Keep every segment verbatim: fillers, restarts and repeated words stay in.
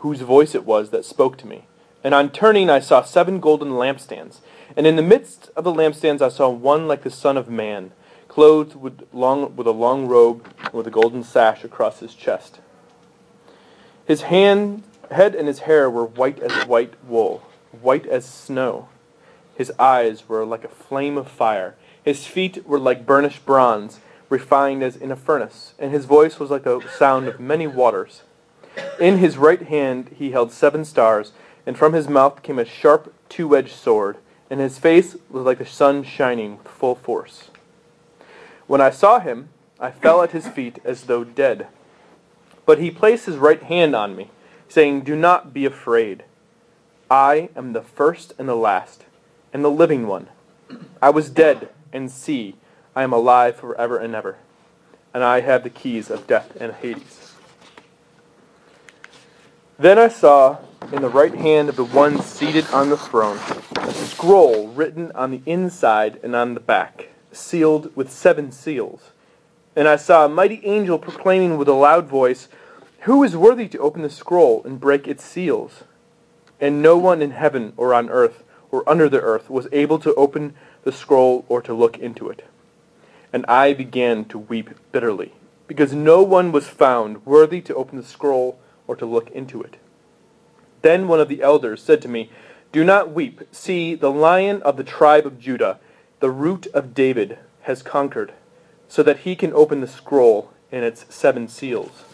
whose voice it was that spoke to me. And on turning I saw seven golden lampstands. And in the midst of the lampstands I saw one like the Son of Man, clothed with, long, with a long robe and with a golden sash across his chest. His hand, head and his hair were white as white wool, white as snow. His eyes were like a flame of fire. His feet were like burnished bronze, refined as in a furnace. And his voice was like the sound of many waters. In his right hand he held seven stars, and from his mouth came a sharp two-edged sword, and his face was like the sun shining with full force. When I saw him, I fell at his feet as though dead. But he placed his right hand on me, saying, "Do not be afraid. I am the first and the last, and the living one. I was dead, and see, I am alive forever and ever, and I have the keys of death and Hades." Then I saw in the right hand of the one seated on the throne a scroll written on the inside and on the back, sealed with seven seals. And I saw a mighty angel proclaiming with a loud voice, "Who is worthy to open the scroll and break its seals?" And no one in heaven or on earth or under the earth was able to open the scroll or to look into it. And I began to weep bitterly, because no one was found worthy to open the scroll or to look into it. Then one of the elders said to me, "Do not weep. See, the Lion of the tribe of Judah, the Root of David, has conquered, so that he can open the scroll and its seven seals."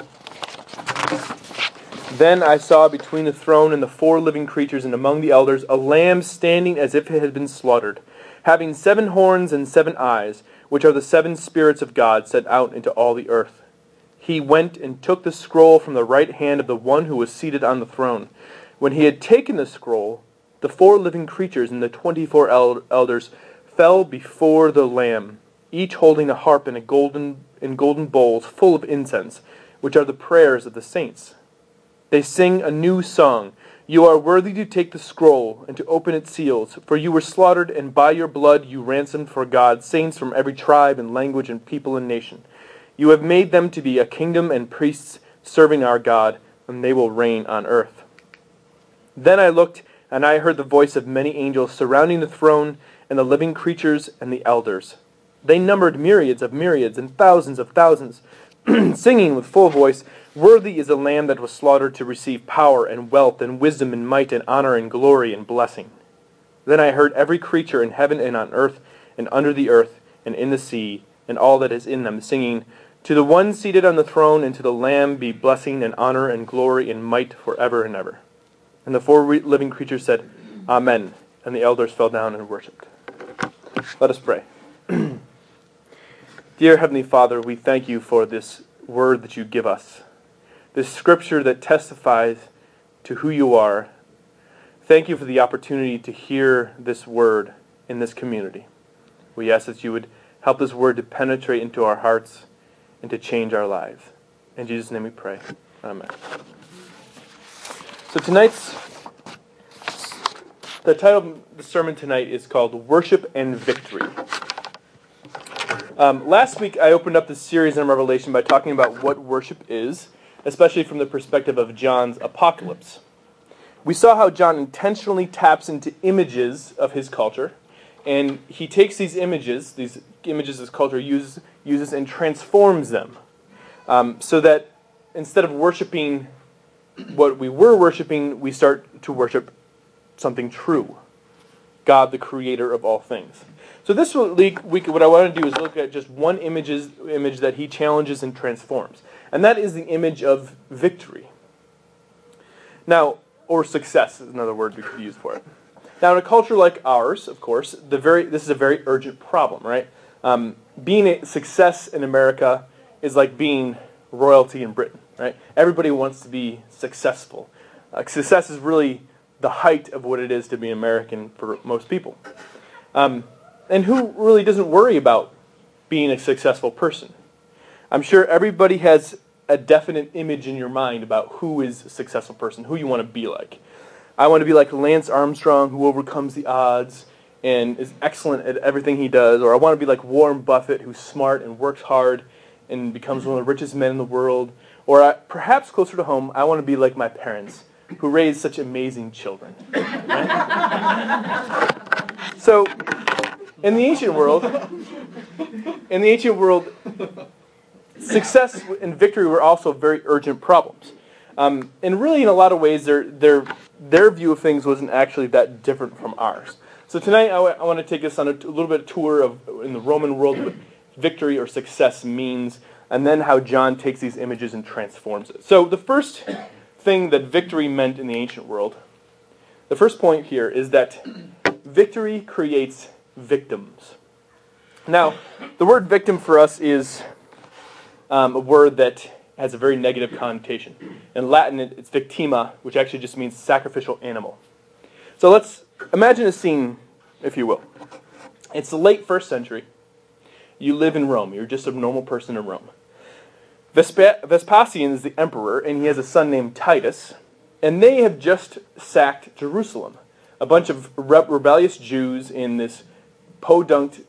Then I saw between the throne and the four living creatures and among the elders a lamb standing as if it had been slaughtered, having seven horns and seven eyes, which are the seven spirits of God sent out into all the earth. He went and took the scroll from the right hand of the one who was seated on the throne. When he had taken the scroll, the four living creatures and the twenty-four el- elders fell before the Lamb, each holding a harp and a golden in golden bowls full of incense, which are the prayers of the saints. They sing a new song. "You are worthy to take the scroll and to open its seals, for you were slaughtered, and by your blood you ransomed for God saints from every tribe and language and people and nation. You have made them to be a kingdom and priests serving our God, and they will reign on earth." Then I looked, and I heard the voice of many angels surrounding the throne and the living creatures and the elders. They numbered myriads of myriads and thousands of thousands, singing with full voice, "Worthy is the Lamb that was slaughtered to receive power and wealth and wisdom and might and honor and glory and blessing." Then I heard every creature in heaven and on earth and under the earth and in the sea and all that is in them singing, "To the one seated on the throne and to the Lamb be blessing and honor and glory and might forever and ever." And the four re- living creatures said, "Amen." And the elders fell down and worshipped. Let us pray. Dear Heavenly Father, we thank you for this word that you give us, this scripture that testifies to who you are. Thank you for the opportunity to hear this word in this community. We ask that you would help this word to penetrate into our hearts and to change our lives. In Jesus' name we pray. Amen. So tonight's, the title of the sermon tonight is called Worship and Victory. Um, last week I opened up this series in Revelation by talking about what worship is, especially from the perspective of John's apocalypse. We saw how John intentionally taps into images of his culture, and he takes these images, these images his culture uses, uses and transforms them, um, so that instead of worshiping what we were worshiping, we start to worship something true, God, the creator of all things. So this week, what I want to do is look at just one images, image that he challenges and transforms, and that is the image of victory. Now, or success is another word we could use for it. Now, in a culture like ours, of course, the very this is a very urgent problem, right? Um, being a success in America is like being royalty in Britain, right? Everybody wants to be successful. Uh, success is really the height of what it is to be American for most people. Um, and who really doesn't worry about being a successful person? I'm sure everybody has a definite image in your mind about who is a successful person, who you want to be like. I want to be like Lance Armstrong, who overcomes the odds and is excellent at everything he does. Or I want to be like Warren Buffett, who's smart and works hard and becomes one of the richest men in the world. Or I, perhaps closer to home, I want to be like my parents, who raised such amazing children. Right? So, in the ancient world, in the ancient world, success and victory were also very urgent problems. Um, and really, in a lot of ways, their their their view of things wasn't actually that different from ours. So tonight, I, w- I want to take us on a, t- a little bit of tour of in the Roman world what victory or success means, and then how John takes these images and transforms it. So the first thing that victory meant in the ancient world, the first point here is that victory creates victims. Now, the word victim for us is um, a word that has a very negative connotation. In Latin, it's victima, which actually just means sacrificial animal. So let's imagine a scene, if you will. It's the late first century. You live in Rome. You're just a normal person in Rome. Vespa- Vespasian is the emperor, and he has a son named Titus, and they have just sacked Jerusalem. A bunch of re- rebellious Jews in this podunk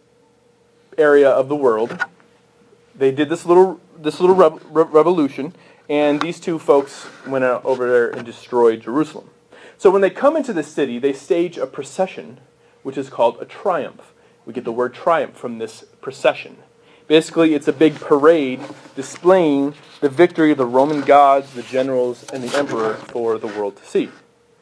area of the world. They did this little this little re- re- revolution, and these two folks went out over there and destroyed Jerusalem. So when they come into the city, they stage a procession, which is called a triumph. We get the word triumph from this procession. Basically, it's a big parade displaying the victory of the Roman gods, the generals, and the emperor for the world to see.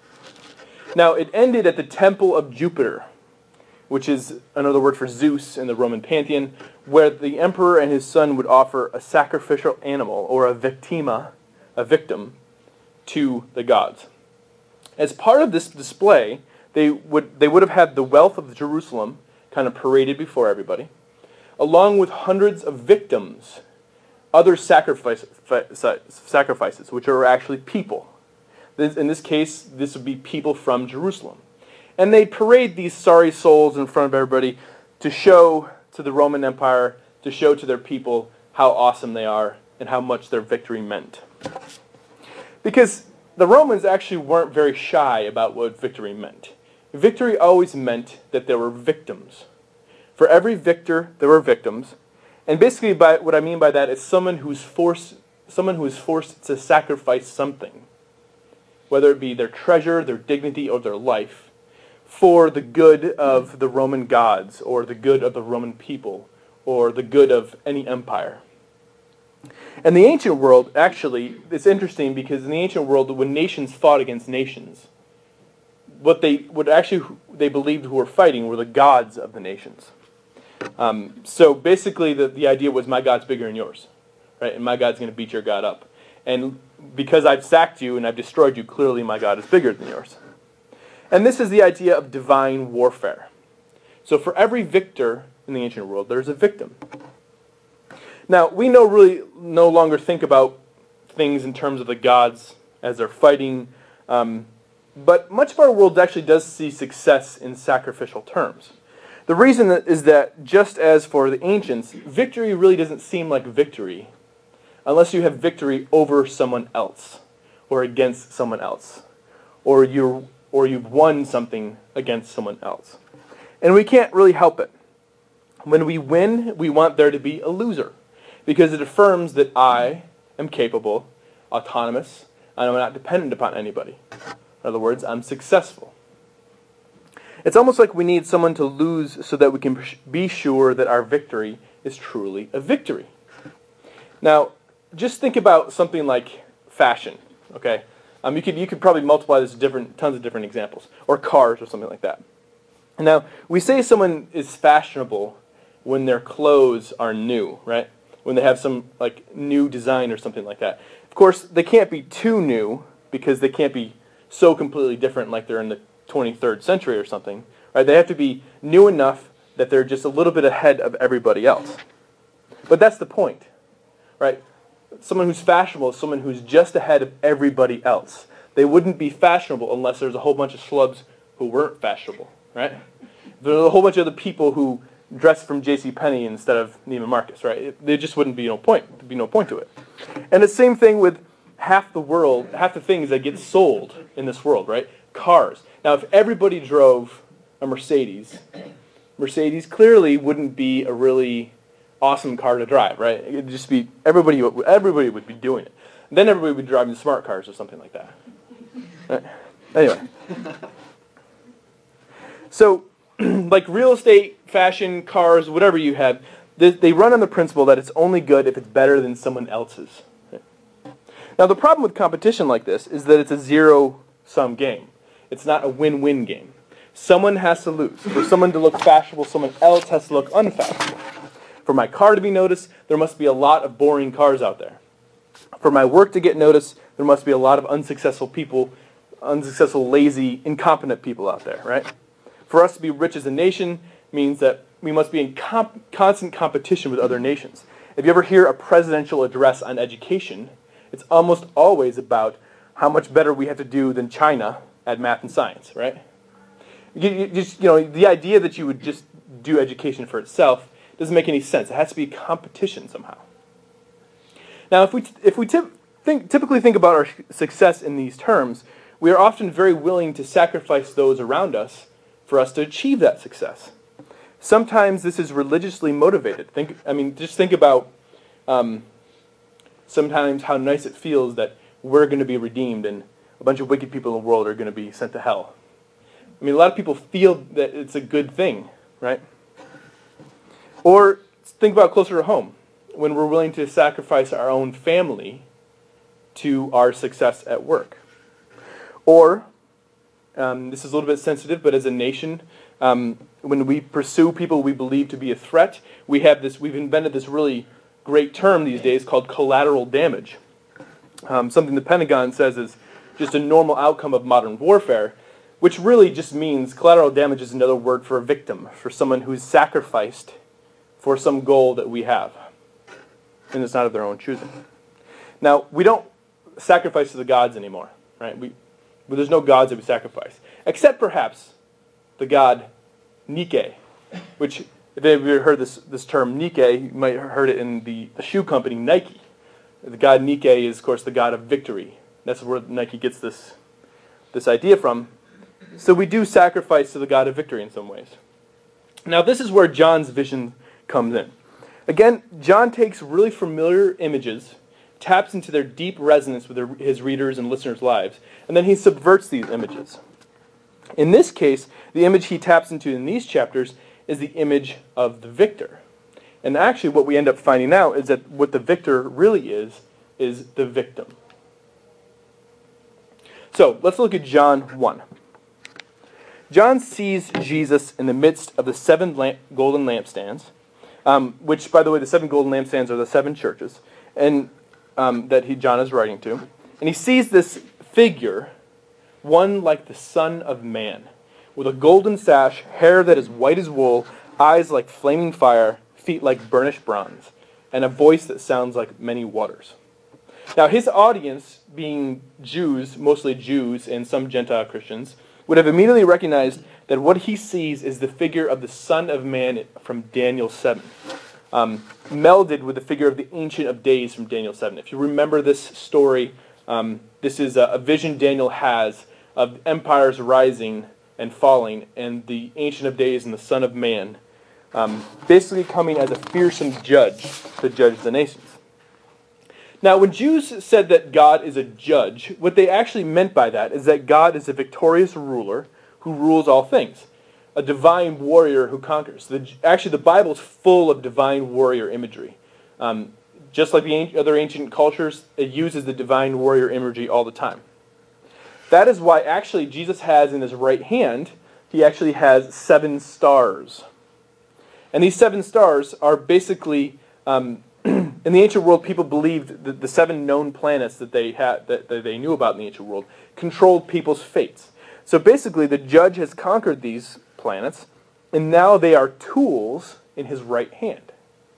Now, it ended at the Temple of Jupiter, which is another word for Zeus in the Roman pantheon, where the emperor and his son would offer a sacrificial animal, or a victima, a victim, to the gods. As part of this display, they would they would have had the wealth of Jerusalem kind of paraded before everybody, along with hundreds of victims, other sacrifice, sacrifices, which are actually people. In this case, this would be people from Jerusalem. And they parade these sorry souls in front of everybody to show to the Roman Empire, to show to their people how awesome they are and how much their victory meant. Because the Romans actually weren't very shy about what victory meant. Victory always meant that there were victims. For every victor, there were victims. And basically, by, what I mean by that is someone who's forced, someone who is forced to sacrifice something, whether it be their treasure, their dignity, or their life, for the good of the Roman gods, or the good of the Roman people, or the good of any empire. In the ancient world, actually, it's interesting because in the ancient world, when nations fought against nations, what they what actually they believed who were fighting were the gods of the nations. Um, so basically, the, the idea was my God's bigger than yours, right? And my God's going to beat your God up. And because I've sacked you and I've destroyed you, clearly my God is bigger than yours. And this is the idea of divine warfare. So for every victor in the ancient world, there's a victim. Now, we no really no longer think about things in terms of the gods as they're fighting, um, but much of our world actually does see success in sacrificial terms. The reason is that, just as for the ancients, victory really doesn't seem like victory unless you have victory over someone else or against someone else, or you're or you've won something against someone else. And we can't really help it. When we win, we want there to be a loser, because it affirms that I am capable, autonomous, and I'm not dependent upon anybody. In other words, I'm successful. It's almost like we need someone to lose so that we can be sure that our victory is truly a victory. Now, just think about something like fashion, okay? Um, you could you could probably multiply this to different tons of different examples, or cars or something like that. Now, we say someone is fashionable when their clothes are new, right? When they have some like new design or something like that. Of course, they can't be too new because they can't be so completely different like they're in the twenty-third century or something, right? They have to be new enough that they're just a little bit ahead of everybody else. But that's the point, right? Someone who's fashionable is someone who's just ahead of everybody else. They wouldn't be fashionable unless there's a whole bunch of schlubs who weren't fashionable, right? There's a whole bunch of other people who dress from JCPenney instead of Neiman Marcus, right? There just wouldn't be no point. There'd be no point to it. And the same thing with half the world, half the things that get sold in this world, right? Cars. Now, if everybody drove a Mercedes, Mercedes clearly wouldn't be a really awesome car to drive, right? It'd just be everybody. Everybody would be doing it. Then everybody would be driving smart cars or something like that, Right. Anyway. So, like real estate, fashion, cars, whatever you have, they, they run on the principle that it's only good if it's better than someone else's. Now, the problem with competition like this is that it's a zero-sum game. It's not a win-win game. Someone has to lose. For someone to look fashionable, someone else has to look unfashionable. For my car to be noticed, there must be a lot of boring cars out there. For my work to get noticed, there must be a lot of unsuccessful people, unsuccessful, lazy, incompetent people out there, right? For us to be rich as a nation means that we must be in comp- constant competition with other nations. If you ever hear a presidential address on education, it's almost always about how much better we have to do than China at math and science, right? You, you, just, you know, the idea that you would just do education for itself doesn't make any sense. It has to be competition somehow. Now, if we if we tip, think, typically think about our success in these terms, we are often very willing to sacrifice those around us for us to achieve that success. Sometimes this is religiously motivated. Think, I mean, just think about um, sometimes how nice it feels that we're going to be redeemed and a bunch of wicked people in the world are going to be sent to hell. I mean, a lot of people feel that it's a good thing, right? Or think about closer to home, when we're willing to sacrifice our own family to our success at work. Or, um, this is a little bit sensitive, but as a nation, um, when we pursue people we believe to be a threat, we have this. We've invented this really great term these days called collateral damage. Um, something the Pentagon says is just a normal outcome of modern warfare, which really just means collateral damage is another word for a victim, for someone who's sacrificed for some goal that we have, and it's not of their own choosing. Now, we don't sacrifice to the gods anymore, right? We, well, there's no gods that we sacrifice, except perhaps the god Nike, which, if you've ever heard this, this term Nike, you might have heard it in the, the shoe company Nike. The god Nike is, of course, the god of victory. That's where Nike gets this, this idea from. So we do sacrifice to the god of victory in some ways. Now, this is where John's vision comes in. Again, John takes really familiar images, taps into their deep resonance with their, his readers' and listeners' lives, and then he subverts these images. In this case, the image he taps into in these chapters is the image of the victor. And actually what we end up finding out is that what the victor really is, is the victim. So, let's look at John one. John sees Jesus in the midst of the seven lamp, golden lampstands, um, which, by the way, the seven golden lampstands are the seven churches, and um, that he John is writing to. And he sees this figure, one like the Son of Man, with a golden sash, hair that is white as wool, eyes like flaming fire, feet like burnished bronze, and a voice that sounds like many waters. Now, his audience, being Jews, mostly Jews and some Gentile Christians, would have immediately recognized that what he sees is the figure of the Son of Man from Daniel seven, um, melded with the figure of the Ancient of Days from Daniel seven. If you remember this story, um, this is a, a vision Daniel has of empires rising and falling, and the Ancient of Days and the Son of Man um, basically coming as a fearsome judge to judge the nations. Now, when Jews said that God is a judge, what they actually meant by that is that God is a victorious ruler who rules all things, a divine warrior who conquers. The, actually, the Bible is full of divine warrior imagery. Um, just like the other ancient cultures, it uses the divine warrior imagery all the time. That is why actually Jesus has in his right hand, he actually has seven stars. And these seven stars are basically... Um, in the ancient world, people believed that the seven known planets that they had, that, that they knew about in the ancient world, controlled people's fates. So basically, the judge has conquered these planets, and now they are tools in his right hand.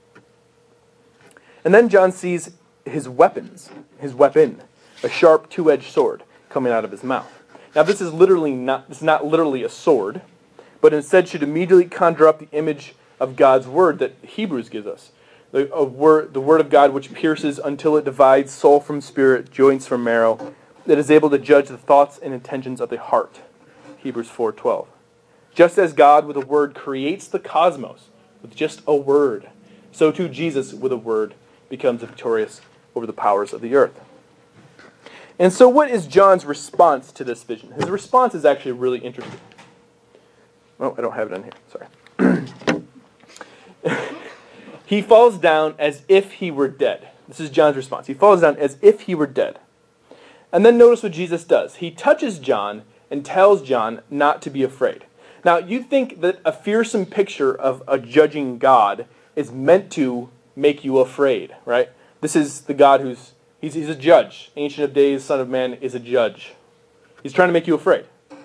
And then John sees his weapons, his weapon, a sharp two-edged sword coming out of his mouth. Now, this is literally not, this is not literally a sword, but instead should immediately conjure up the image of God's word that Hebrews gives us. The, a word, the word of God which pierces until it divides soul from spirit, joints from marrow, that is able to judge the thoughts and intentions of the heart. Hebrews four twelve. Just as God with a word creates the cosmos with just a word, so too Jesus with a word becomes victorious over the powers of the earth. And so what is John's response to this vision? His response is actually really interesting. Oh, I don't have it on here. Sorry. He falls down as if he were dead. This is John's response. He falls down as if he were dead. And then notice what Jesus does. He touches John and tells John not to be afraid. Now, you think that a fearsome picture of a judging God is meant to make you afraid, right? This is the God who's, he's, he's a judge. Ancient of Days, Son of Man is a judge. He's trying to make you afraid.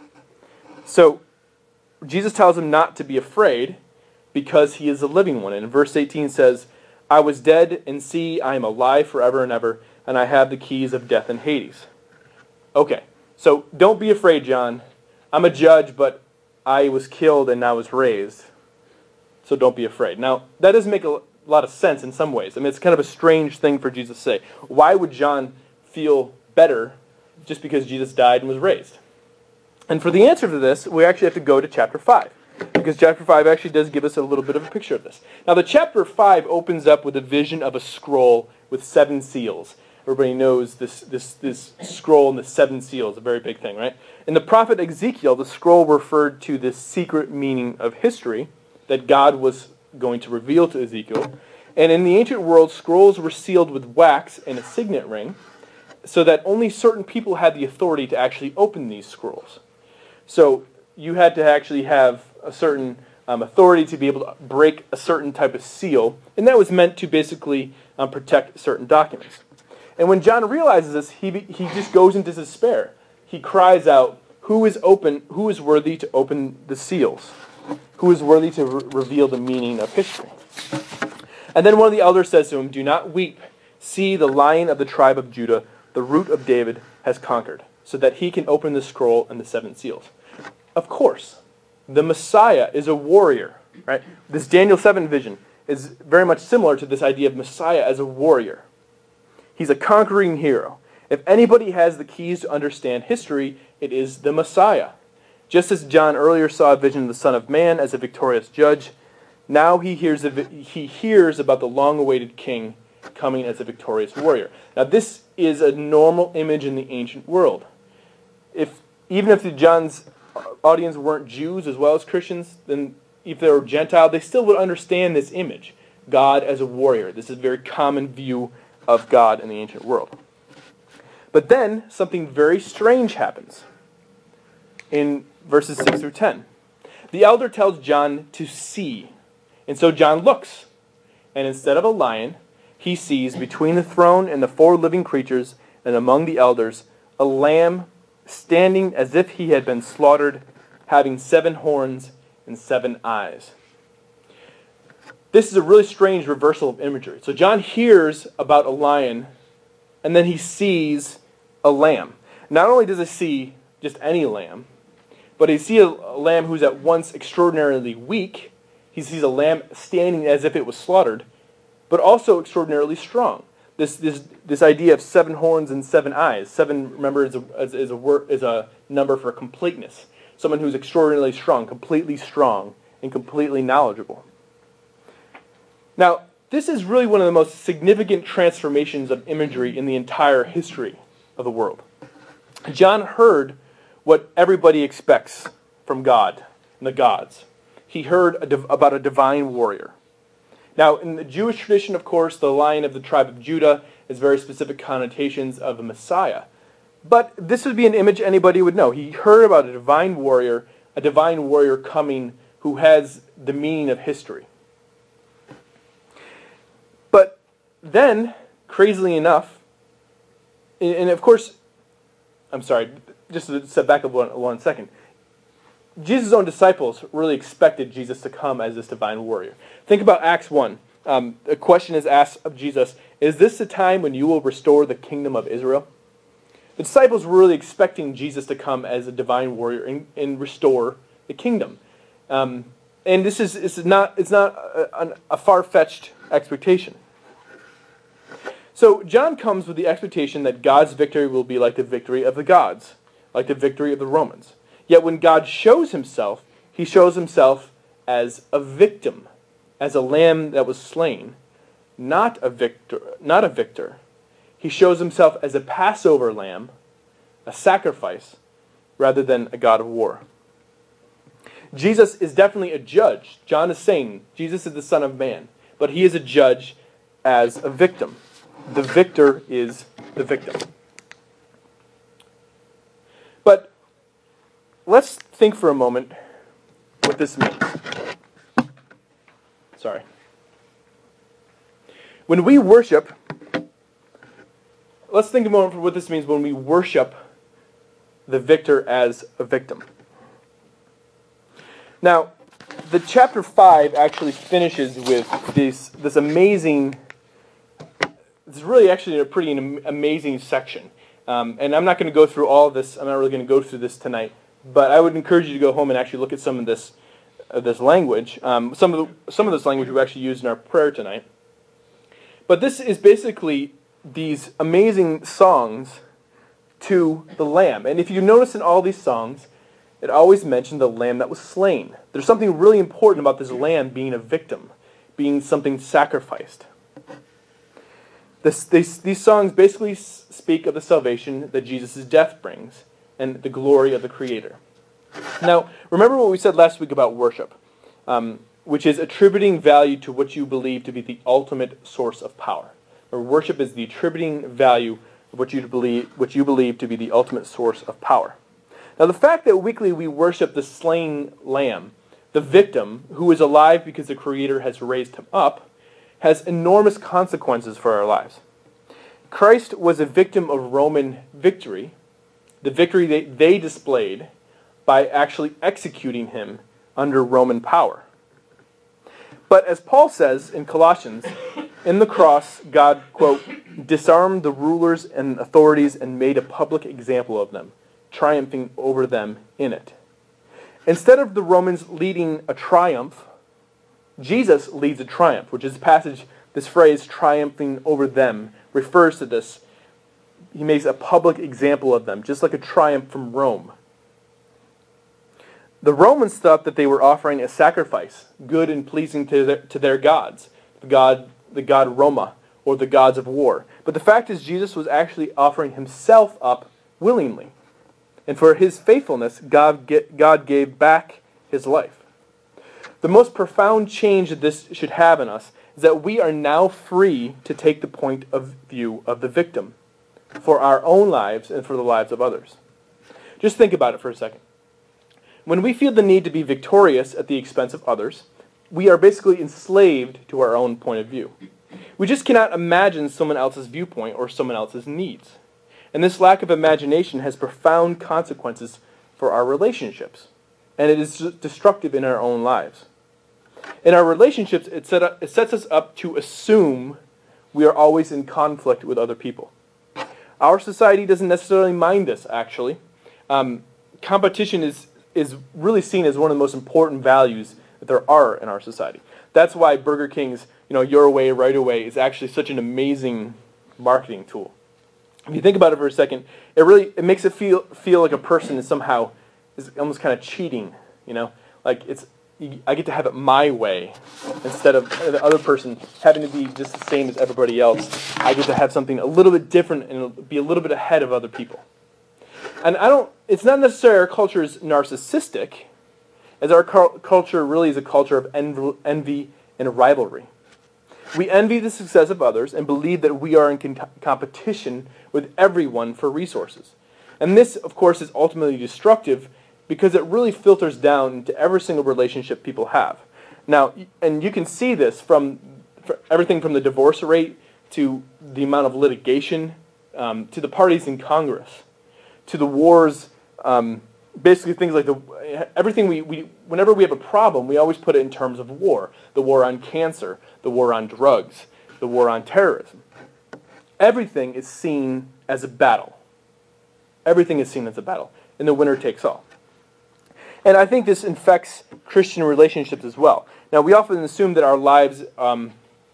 So, Jesus tells him not to be afraid because he is a living one. And verse eighteen says, I was dead, and see, I am alive forever and ever, and I have the keys of death and Hades. Okay, so don't be afraid, John. I'm a judge, but I was killed and I was raised. So don't be afraid. Now, that doesn't make a lot of sense in some ways. I mean, it's kind of a strange thing for Jesus to say. Why would John feel better just because Jesus died and was raised? And for the answer to this, we actually have to go to chapter five. Because chapter five actually does give us a little bit of a picture of this. Now, the chapter five opens up with a vision of a scroll with seven seals. Everybody knows this, this, this scroll and the seven seals, a very big thing, right? In the prophet Ezekiel, the scroll referred to this secret meaning of history that God was going to reveal to Ezekiel. And in the ancient world, scrolls were sealed with wax and a signet ring so that only certain people had the authority to actually open these scrolls. So you had to actually have a certain um, authority to be able to break a certain type of seal, and that was meant to basically um, protect certain documents. And when John realizes this, he he just goes into despair. He cries out, "Who is open? Who is worthy to open the seals? Who is worthy to re- reveal the meaning of history?" And then one of the elders says to him, "Do not weep. See, the Lion of the tribe of Judah, the Root of David, has conquered, so that he can open the scroll and the seven seals." Of course, the Messiah is a warrior, right? This Daniel seven vision is very much similar to this idea of Messiah as a warrior. He's a conquering hero. If anybody has the keys to understand history, it is the Messiah. Just as John earlier saw a vision of the Son of Man as a victorious judge, now he hears, a, he hears about the long-awaited king coming as a victorious warrior. Now this is a normal image in the ancient world. If even if the John's audience weren't Jews as well as Christians, then if they were Gentile, they still would understand this image. God as a warrior. This is a very common view of God in the ancient world. But then, something very strange happens in verses six through ten. The elder tells John to see. And so John looks. And instead of a lion, he sees between the throne and the four living creatures and among the elders a lamb standing as if he had been slaughtered, having seven horns and seven eyes. This is a really strange reversal of imagery. So John hears about a lion, and then he sees a lamb. Not only does he see just any lamb, but he sees a lamb who's at once extraordinarily weak. He sees a lamb standing as if it was slaughtered, but also extraordinarily strong. This this this idea of seven horns and seven eyes. Seven, remember, is a is, is a word is a number for completeness. Someone who's extraordinarily strong, completely strong, and completely knowledgeable. Now, this is really one of the most significant transformations of imagery in the entire history of the world. John heard what everybody expects from God and the gods. He heard a div- about a divine warrior. Now, in the Jewish tradition, of course, the Lion of the tribe of Judah has very specific connotations of a Messiah. But this would be an image anybody would know. He heard about a divine warrior, a divine warrior coming who has the meaning of history. But then, crazily enough, and of course, I'm sorry, just to step back one, one second. Jesus' own disciples really expected Jesus to come as this divine warrior. Think about Acts one. Um, a question is asked of Jesus, "Is this the time when you will restore the kingdom of Israel?" The disciples were really expecting Jesus to come as a divine warrior and, and restore the kingdom. Um, and this is, is not, it's not a, a far-fetched expectation. So John comes with the expectation that God's victory will be like the victory of the gods, like the victory of the Romans. Yet when God shows himself, he shows himself as a victim, as a lamb that was slain, not a victor, not a victor. He shows himself as a Passover lamb a sacrifice, rather than a God of war. Jesus is definitely a judge. John is saying Jesus is the Son of Man, but he is a judge as a victim. The victor is the victim. But let's think for a moment what this means. Sorry. When we worship, let's think a moment for what this means when we worship the victor as a victim. Now, the chapter five actually finishes with this this amazing. It's really actually a pretty amazing section, um, and I'm not going to go through all of this. I'm not really going to go through this tonight, but I would encourage you to go home and actually look at some of this uh, this language. Um, some of the, some of this language we actually used in our prayer tonight. But this is basically these amazing songs to the Lamb, and if you notice in all these songs, it always mentioned the lamb that was slain. There's something really important about this lamb being a victim, being something sacrificed. This, these, these songs basically speak of the salvation that Jesus' death brings and the glory of the Creator. Now, remember what we said last week about worship, um, which is attributing value to what you believe to be the ultimate source of power. Or worship is the attributing value of what you believe, what you believe to be the ultimate source of power. Now, the fact that weekly we worship the slain lamb, the victim, who is alive because the Creator has raised him up, has enormous consequences for our lives. Christ was a victim of Roman victory, the victory they, they displayed by actually executing him under Roman power. But as Paul says in Colossians, in the cross, God, quote, disarmed the rulers and authorities and made a public example of them, triumphing over them in it. Instead of the Romans leading a triumph, Jesus leads a triumph, which is the passage, this phrase, triumphing over them, refers to this. He makes a public example of them, just like a triumph from Rome. The Romans thought that they were offering a sacrifice, good and pleasing to their, to their gods, the god, the god Roma, or the gods of war. But the fact is, Jesus was actually offering himself up willingly. And for his faithfulness, God, get, God gave back his life. The most profound change that this should have in us is that we are now free to take the point of view of the victim for our own lives and for the lives of others. Just think about it for a second. When we feel the need to be victorious at the expense of others, we are basically enslaved to our own point of view. We just cannot imagine someone else's viewpoint or someone else's needs. And this lack of imagination has profound consequences for our relationships. And it is destructive in our own lives. In our relationships, it, set up, it sets us up to assume we are always in conflict with other people. Our society doesn't necessarily mind this, actually. Um, competition is, is really seen as one of the most important values that there are in our society. That's why Burger King's, you know, your way, right away is actually such an amazing marketing tool. If you think about it for a second, it really it makes it feel feel like a person is somehow is almost kind of cheating, you know, like it's I get to have it my way instead of the other person having to be just the same as everybody else. I get to have something a little bit different and be a little bit ahead of other people. And I don't. It's not necessarily our culture is narcissistic, as our cu- culture really is a culture of env- envy and rivalry. We envy the success of others and believe that we are in con- competition with everyone for resources. And this, of course, is ultimately destructive because it really filters down into every single relationship people have. Now, and you can see this from everything from the divorce rate to the amount of litigation, um, to the parties in Congress, to the wars, um, basically things like the everything we, we whenever we have a problem, we always put it in terms of war. The war on cancer, the war on drugs, the war on terrorism. Everything is seen as a battle. Everything is seen as a battle, and the winner takes all. And I think this infects Christian relationships as well. Now, we often assume that our lives, um,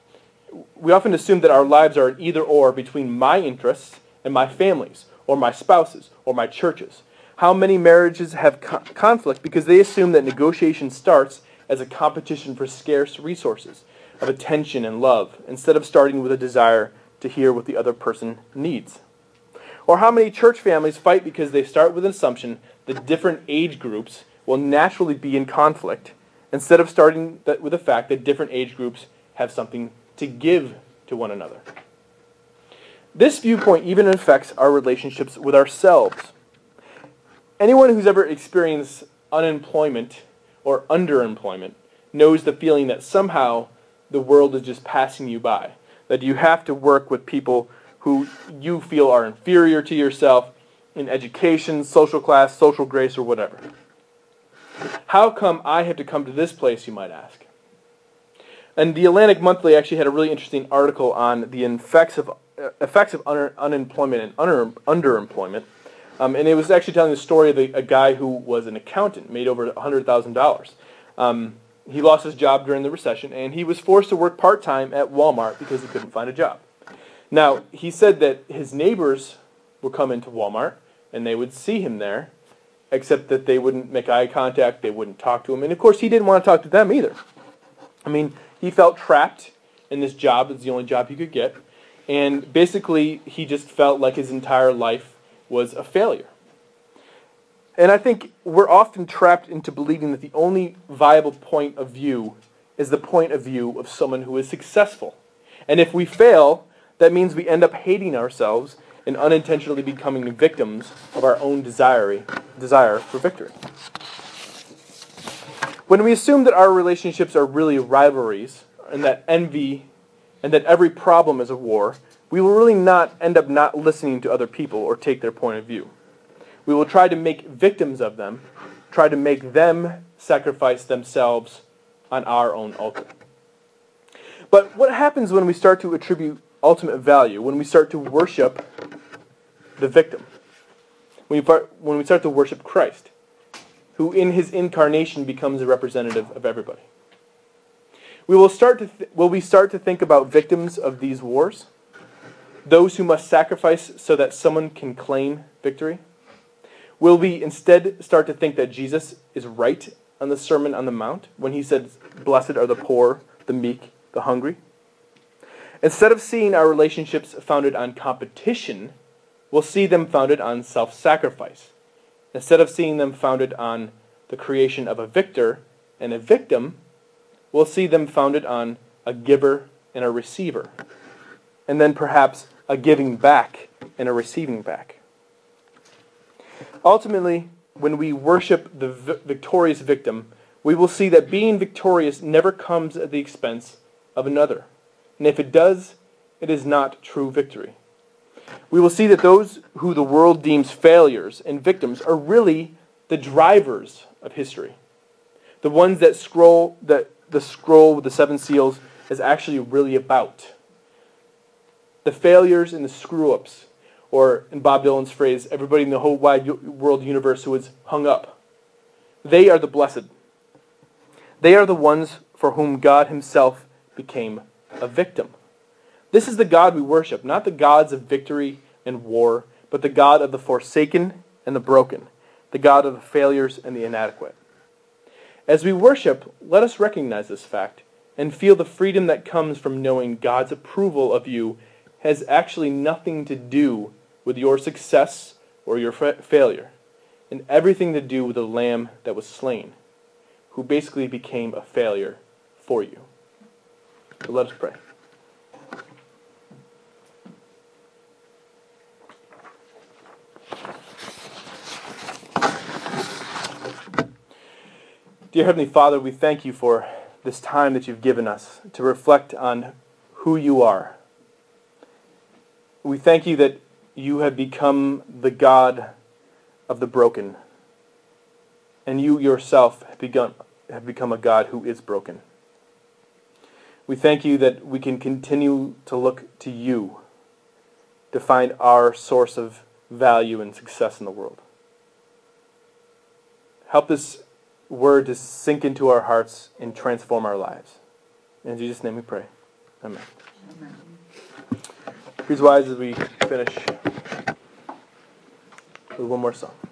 we often assume that our lives are an either or between my interests and my family's, or my spouse's, or my church's. How many marriages have co- conflict because they assume that negotiation starts as a competition for scarce resources of attention and love, instead of starting with a desire to hear what the other person needs. Or how many church families fight because they start with an assumption that different age groups will naturally be in conflict, instead of starting with the fact that different age groups have something to give to one another. This viewpoint even affects our relationships with ourselves. Anyone who's ever experienced unemployment or underemployment knows the feeling that somehow the world is just passing you by, that you have to work with people who you feel are inferior to yourself in education, social class, social grace, or whatever. How come I have to come to this place, you might ask? And the Atlantic Monthly actually had a really interesting article on the effects of, uh, effects of un- unemployment and under- underemployment. Um, and it was actually telling the story of a, a guy who was an accountant, made over one hundred thousand dollars. Um, he lost his job during the recession, and he was forced to work part-time at Walmart because he couldn't find a job. Now, he said that his neighbors would come into Walmart, and they would see him there, except that they wouldn't make eye contact, they wouldn't talk to him, and of course he didn't want to talk to them either. I mean, he felt trapped in this job. It's the only job he could get, and basically he just felt like his entire life was a failure. And I think we're often trapped into believing that the only viable point of view is the point of view of someone who is successful. And if we fail, that means we end up hating ourselves and unintentionally becoming victims of our own desire, desire for victory. When we assume that our relationships are really rivalries, and that envy, and that every problem is a war, we will really not end up not listening to other people or take their point of view. We will try to make victims of them, try to make them sacrifice themselves on our own altar. But what happens when we start to attribute ultimate value, when we start to worship the victim? When we, part, when we start to worship Christ, who in his incarnation becomes a representative of everybody. We will start to th- will we start to think about victims of these wars? Those who must sacrifice so that someone can claim victory? Will we instead start to think that Jesus is right on the Sermon on the Mount when he said, "Blessed are the poor, the meek, the hungry"? Instead of seeing our relationships founded on competition, we'll see them founded on self-sacrifice. Instead of seeing them founded on the creation of a victor and a victim, we'll see them founded on a giver and a receiver. And then perhaps a giving back and a receiving back. Ultimately, when we worship the vi- victorious victim, we will see that being victorious never comes at the expense of another. And if it does, it is not true victory. We will see that those who the world deems failures and victims are really the drivers of history. The ones that scroll that the scroll with the seven seals is actually really about. The failures and the screw-ups, or in Bob Dylan's phrase, everybody in the whole wide world universe who is hung up. They are the blessed. They are the ones for whom God himself became a victim. This is the God we worship, not the gods of victory and war, but the God of the forsaken and the broken, the God of the failures and the inadequate. As we worship, let us recognize this fact and feel the freedom that comes from knowing God's approval of you has actually nothing to do with your success or your fa- failure, and everything to do with the Lamb that was slain, who basically became a failure for you. So let us pray. Dear Heavenly Father, we thank you for this time that you've given us to reflect on who you are. We thank you that you have become the God of the broken, and you yourself have, begun, have become a God who is broken. We thank you that we can continue to look to you to find our source of value and success in the world. Help this word to sink into our hearts and transform our lives. In Jesus' name we pray. Amen. Amen. Please rise as we finish with one more song.